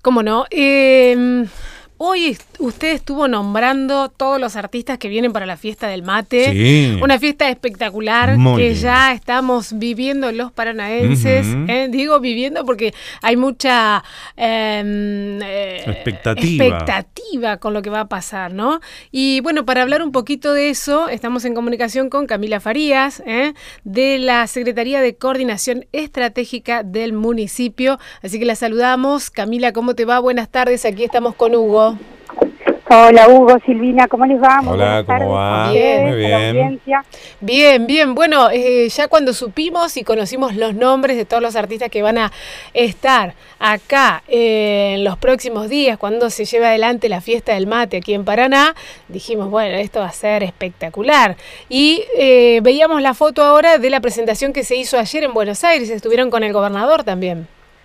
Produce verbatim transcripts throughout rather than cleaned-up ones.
¿Cómo no? Eh, hoy usted estuvo nombrando todos los artistas que vienen para la fiesta del mate. Sí. Una fiesta espectacular Muy que lindo. ya estamos viviendo los paranaenses. Uh-huh. eh, digo viviendo porque hay mucha eh, eh, expectativa. expectativa con lo que va a pasar, ¿no? Y bueno, para hablar un poquito de eso, estamos en comunicación con Camila Farías, ¿eh? de la Secretaría de Coordinación Estratégica del municipio. Así que la saludamos. Camila, ¿cómo te va? Buenas tardes. Aquí estamos con Hugo. Hola Hugo, Silvina, ¿cómo les va? Muy Hola, buenas tardes. ¿cómo va? Bien. Muy A la bien. audiencia. Bien, bien. Bueno, eh, ya cuando supimos y conocimos los nombres de todos los artistas que van a estar acá eh, en los próximos días, cuando se lleve adelante la fiesta del mate aquí en Paraná, dijimos, bueno, esto va a ser espectacular. Y eh, veíamos la foto ahora de la presentación que se hizo ayer en Buenos Aires. Estuvieron con el gobernador también.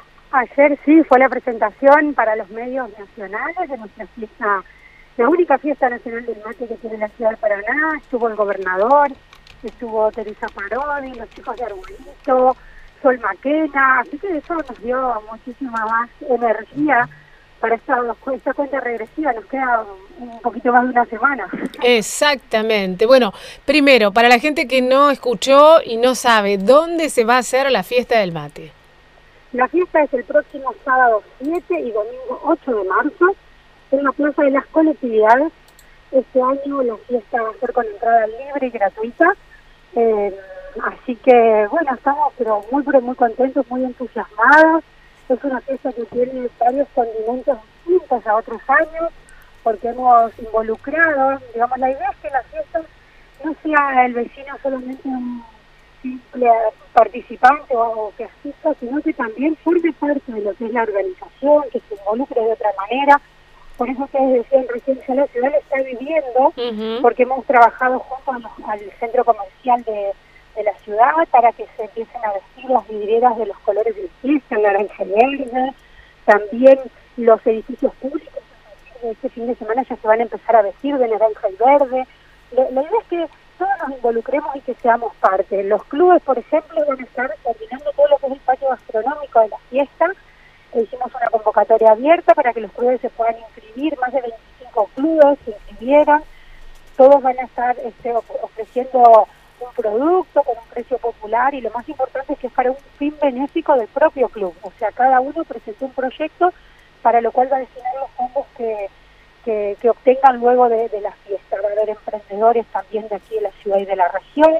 Ayer sí fue la presentación para los medios nacionales de nuestra fiesta, la única fiesta nacional del mate que tiene la ciudad de Paraná. Estuvo el gobernador, estuvo Teresa Parodi, los chicos de Arbolito, Sol Maquena, así que eso nos dio muchísima más energía para esta, esta cuenta regresiva. Nos queda un poquito más de una semana. Exactamente. Bueno, primero, para la gente que no escuchó y no sabe, ¿dónde se va a hacer la fiesta del mate? La fiesta es el próximo sábado siete y domingo ocho de marzo en la Plaza de las Colectividades. Este año la fiesta va a ser con entrada libre y gratuita. Eh, así que, bueno, estamos pero muy, pero muy contentos, muy entusiasmados. Es una fiesta que tiene varios condimentos distintos a otros años, porque hemos involucrado, digamos, la idea es que la fiesta no sea el vecino solamente un simple participante o que asista, sino que también forme parte de lo que es la organización, que se involucre de otra manera. Por eso ustedes decían recién, ya la ciudad lo está viviendo, Uh-huh. porque hemos trabajado junto a los, al centro comercial de, de la ciudad para que se empiecen a vestir las vidrieras de los colores de fiesta, naranja y verde. También los edificios públicos este fin de semana ya se van a empezar a vestir de naranja y verde. La, la idea es que todos nos involucremos y que seamos parte. Los clubes, por ejemplo, van a estar coordinando todo lo que es el patio gastronómico de la fiesta. E hicimos una convocatoria abierta para que los clubes se puedan inscribir, más de veinticinco clubes se inscribieron. Todos van a estar este, ofreciendo un producto con un precio popular, y lo más importante es que es para un fin benéfico del propio club. O sea, cada uno presentó un proyecto para lo cual va a destinar los fondos que Que, que obtengan luego de, de la fiesta. Va a haber emprendedores también de aquí de la ciudad y de la región.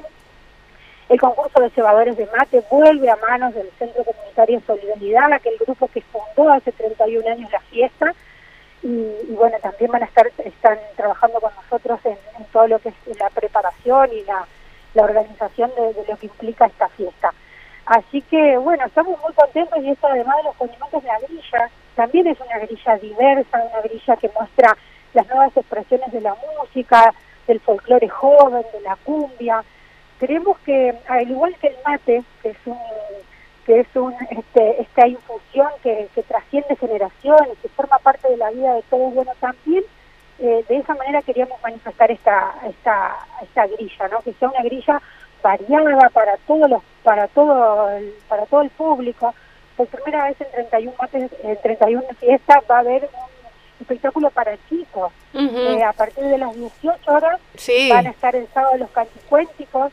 El concurso de cebadores de mate vuelve a manos del Centro Comunitario Solidaridad, aquel grupo que fundó hace treinta y un años la fiesta, y, y bueno, también van a estar están trabajando con nosotros en, en todo lo que es la preparación y la, la organización de, de lo que implica esta fiesta. Así que bueno, estamos muy contentos, y esto además de los condimentos de la grilla, también es una grilla diversa, una grilla que muestra las nuevas expresiones de la música, del folclore joven, de la cumbia. Creemos que, al igual que el mate, que es un que es un este, esta infusión que, que trasciende generaciones, que forma parte de la vida de todos, bueno, también eh, de esa manera queríamos manifestar esta esta esta grilla, ¿no? Que sea una grilla variada para todos los para todo el, para todo el público. Por primera vez en treinta y uno mates, en treinta y uno fiestas va a haber un espectáculo para chicos. Uh-huh. Eh, a partir de las dieciocho horas Sí. van a estar el sábado los canticuénticos.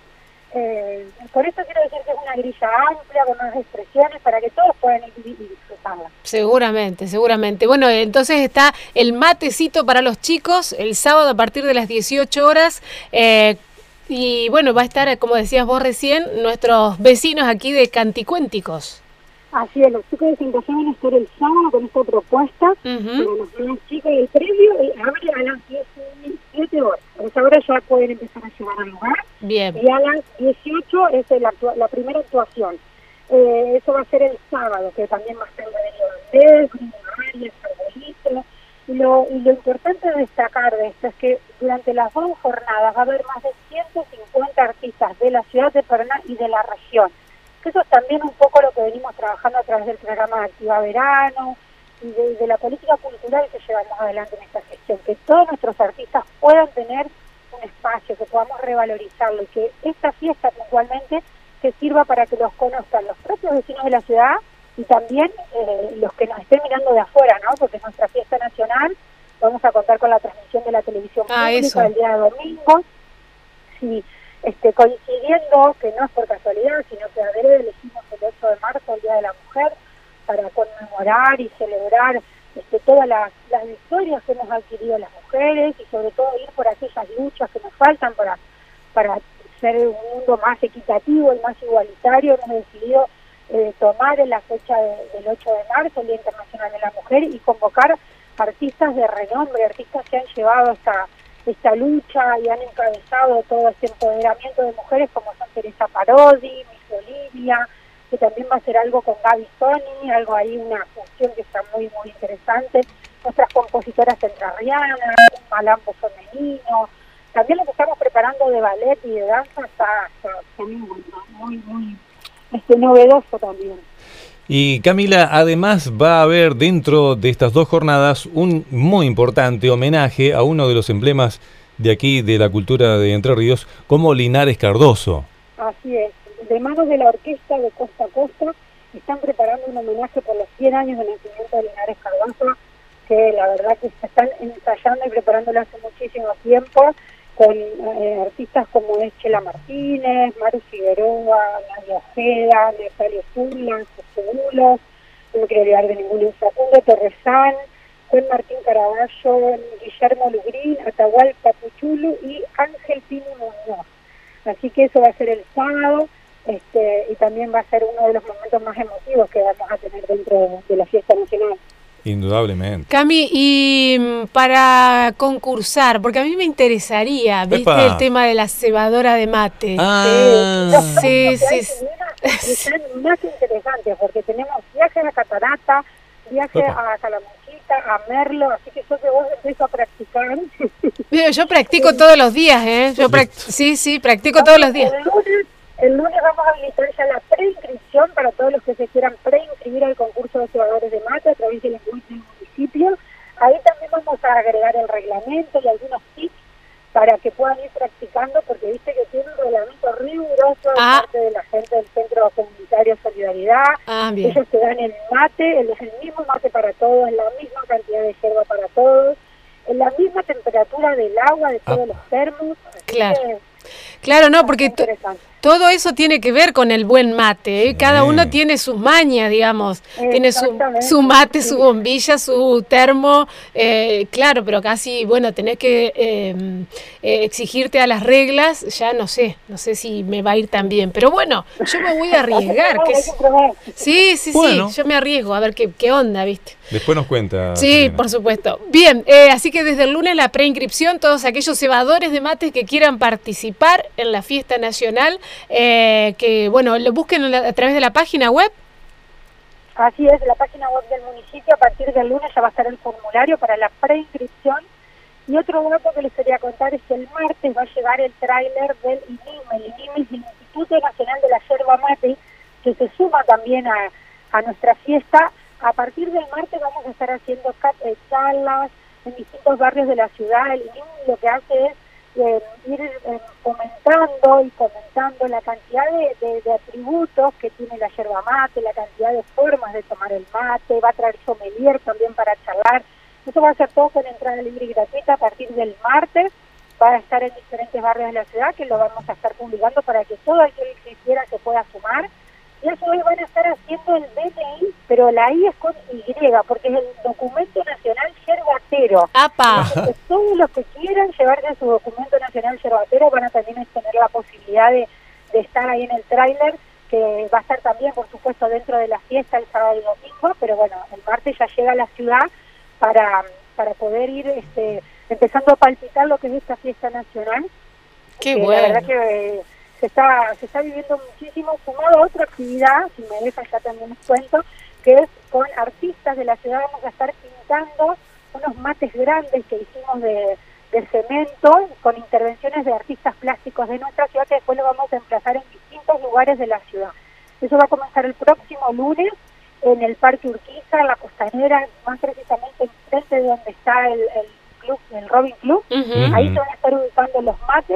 Eh, por eso quiero decir que es una grilla amplia, con más expresiones, para que todos puedan ir y disfrutarla. Seguramente, seguramente. Bueno, entonces está el matecito para los chicos el sábado a partir de las dieciocho horas. Eh, y bueno, va a estar, como decías vos recién, nuestros vecinos aquí de Canticuénticos. Así es, los chicos de Santa van a estar el sábado con esta propuesta. Uh-huh. Para los más chicos, el previo eh, abre a las diecisiete horas. A esa hora ya pueden empezar a llegar al lugar. Bien. Y a las dieciocho es el actua- la primera actuación. Eh, eso va a ser el sábado, que también va a ser de bandera, áreas, arbolitos. Y lo, y lo importante de destacar de esto es que durante las dos jornadas va a haber más de ciento cincuenta artistas de la ciudad de Paraná y de la región. Que eso es también un poco lo que venimos trabajando a través del programa de Activa Verano y de, de la política cultural que llevamos adelante en esta gestión, que todos nuestros artistas puedan tener un espacio, que podamos revalorizarlo, y que esta fiesta puntualmente que sirva para que los conozcan los propios vecinos de la ciudad y también eh, los que nos estén mirando de afuera, ¿no? Porque es nuestra fiesta nacional, vamos a contar con la transmisión de la televisión ah, pública eso. el día de domingo. Sí, este, coincidiendo, que no es por casualidad, sino que adrede elegimos el ocho de marzo, el Día de la Mujer, para conmemorar y celebrar este, todas las, las victorias que hemos adquirido las mujeres y sobre todo ir por aquellas luchas que nos faltan para, para ser un mundo más equitativo y más igualitario. Hemos decidido eh, tomar en la fecha de, del ocho de marzo, el Día Internacional de la Mujer, y convocar artistas de renombre, artistas que han llevado esta esta lucha y han encabezado todo este empoderamiento de mujeres, como son Teresa Parodi, Miss Olivia, que también va a ser algo con Gaby Sony, algo ahí, una función que está muy, muy interesante. Nuestras compositoras entrerrianas, un malambo femenino, también lo que estamos preparando de ballet y de danza está, está, está muy, muy, muy este, novedoso también. Y Camila, además va a haber dentro de estas dos jornadas un muy importante homenaje a uno de los emblemas de aquí de la cultura de Entre Ríos, como Linares Cardoso. Así es, de manos de la orquesta de Costa a Costa están preparando un homenaje por los cien años del nacimiento de Linares Cardoso, que la verdad que se están ensayando y preparándolo hace muchísimo tiempo, con eh, artistas como es Chela Martínez, Maru Figueroa, Nadia Ojeda, Natalia Zurlan, José Bulos, no me quiero olvidar de ninguno, Facundo Torresán, Juan Martín Caraballo, Guillermo Lugrín, Atahual Papuchulu y Ángel Pino Muñoz. Así que eso va a ser el sábado, este, y también va a ser uno de los momentos más emotivos que vamos a tener dentro de, de la fiesta nacional. Indudablemente. Cami, y para concursar, porque a mí me interesaría, ¿viste? ¡Epa! El tema de la cebadora de mate. Ah. Sí, sí, sí. Están más interesantes porque tenemos viajes a Catarata, viajes Epa. a Calamuchita, a Merlo, así que yo que vos empiezo a practicar. Mira, yo practico todos los días, ¿eh? Yo prac- sí, sí, practico todos los días. El lunes, el lunes vamos a habilitar ya la preinscripción para todos los que se quieran preinscribir al concurso de cebadores de mate a través del encuentro del municipio. Ahí también vamos a agregar el reglamento y algunos tips para que puedan ir practicando, porque viste que tiene un reglamento riguroso de Ah. parte de la gente del Centro Comunitario Solidaridad. Ah, bien. Ellos te dan el mate, el- es el mismo mate para todos, la misma cantidad de yerba para todos, en la misma temperatura del agua de todos Ah. los termos. Así Claro. que Claro, no, porque to- interesante. todo eso tiene que ver con el buen mate, ¿eh? Sí. Cada uno tiene sus mañas, digamos. Tiene su, Exactamente. su mate, su Sí. bombilla, su termo. eh, claro, pero casi, bueno, tenés que eh, eh, exigirte a las reglas. Ya no sé, no sé si me va a ir tan bien. Pero bueno, yo me voy a arriesgar. Hay que que es- probar. Sí, sí, Bueno. sí, yo me arriesgo a ver qué, qué onda, ¿viste? Después nos cuenta. Sí, Selena. por supuesto. Bien, eh, así que desde el lunes la preinscripción, todos aquellos cebadores de mates que quieran participar en la fiesta nacional, eh, que bueno, lo busquen a, la- a través de la página web. Así es, la página web del municipio a partir del lunes ya va a estar el formulario para la preinscripción. Y otro dato que les quería contar es que el martes va a llegar el tráiler del I N I M. El I N I M es el Instituto Nacional de la Yerba Mate, que se suma también a, a nuestra fiesta. A partir del martes vamos a estar haciendo cat- eh, charlas en distintos barrios de la ciudad. El I N I M lo que hace es eh, ir eh, fomentando y comentando la cantidad de, de, de atributos que tiene la yerba mate, la cantidad de formas de tomar el mate. Va a traer sommelier también para charlar. Esto va a ser todo con entrada libre y gratuita a partir del martes. Va a estar en diferentes barrios de la ciudad, que lo vamos a estar publicando para que todo aquel que quiera se pueda sumar. Y a su vez van a estar haciendo el D N I, pero la I es con Y, porque es el Documento Nacional Yerbatero. ¡Apa! Entonces, todos los que quieran llevarse su Documento Nacional Yerbatero van a también tener la posibilidad de, de estar ahí en el tráiler, que va a estar también, por supuesto, dentro de la fiesta el sábado y domingo, pero bueno, el martes ya llega a la ciudad para, para poder ir este, empezando a palpitar lo que es esta fiesta nacional. ¡Qué que bueno! La verdad que eh, se está se está viviendo muchísimo, sumado a otra actividad, si me dejan ya también les cuento, que es con artistas de la ciudad. Vamos a estar pintando unos mates grandes que hicimos de, de cemento, con intervenciones de artistas plásticos de nuestra ciudad, que después lo vamos a emplazar en distintos lugares de la ciudad. Eso va a comenzar el próximo lunes en el Parque Urquiza, en la Costanera, más precisamente enfrente de donde está el, el club, el Robin Club. Ujú. Mm. Ahí se van a estar ubicando los mates,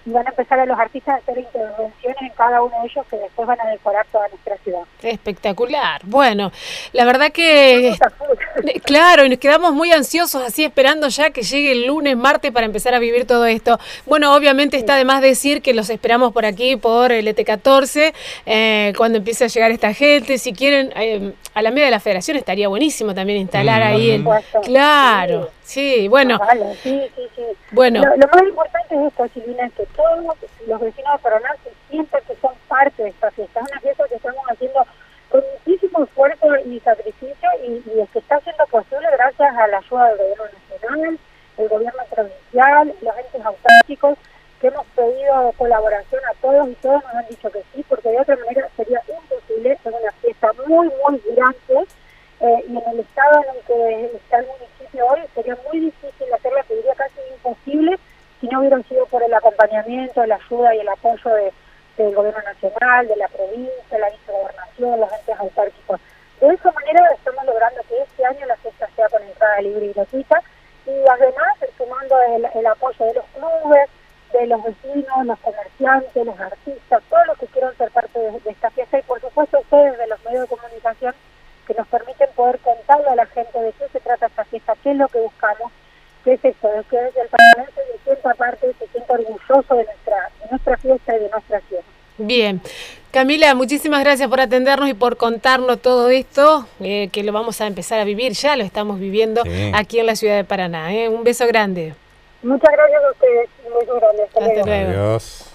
y van a empezar a los artistas a hacer intervenciones en cada uno de ellos que después van a decorar toda nuestra ciudad. Espectacular. Bueno, la verdad que... Claro, y nos quedamos muy ansiosos así esperando ya que llegue el lunes, martes para empezar a vivir todo esto. Bueno, obviamente está de más decir que los esperamos por aquí, por el E T catorce, eh, cuando empiece a llegar esta gente. Si quieren, eh, a la media de la Federación estaría buenísimo también instalar mm, ahí el... Claro, sí, sí bueno. Ah, vale, sí, sí, sí. Bueno. Lo, lo más importante es esto, Silvina, es que todos los vecinos de Paraná se sientan que son parte de esta fiesta. Es una fiesta que estamos haciendo con muchísimo esfuerzo y sacrificio y, y es que está siendo posible gracias a la ayuda del gobierno nacional, el gobierno provincial, los entes autárquicos, que hemos pedido colaboración a todos y todos nos han dicho que sí, porque de otra manera sería imposible. Es una fiesta muy, muy grande eh, y en el estado en el que está el municipio hoy sería muy difícil hacerla, que diría casi imposible, si no hubieran sido por el acompañamiento, la ayuda y el apoyo de, del gobierno nacional, de la provincia, la vicegobernación, los entes autárquicos. De esa manera estamos logrando que este año la fiesta sea con entrada libre y gratuita, y además sumando el, el apoyo de los clubes, de los vecinos, los comerciantes, los artistas, todos los que quieran ser parte de, de esta fiesta, y por supuesto ustedes de los medios de comunicación que nos permiten poder contarle a la gente de qué se trata esta fiesta, qué es lo que buscamos, qué es esto, de que el paranáense se sienta parte, se sienta orgulloso de nuestra, de nuestra fiesta y de nuestra ciudad. Bien. Camila, muchísimas gracias por atendernos y por contarnos todo esto, eh, que lo vamos a empezar a vivir, ya lo estamos viviendo sí. aquí en la ciudad de Paraná. ¿eh? Un beso grande. Muchas gracias a ustedes. Muy grande. Hasta, Hasta luego. luego. Adiós.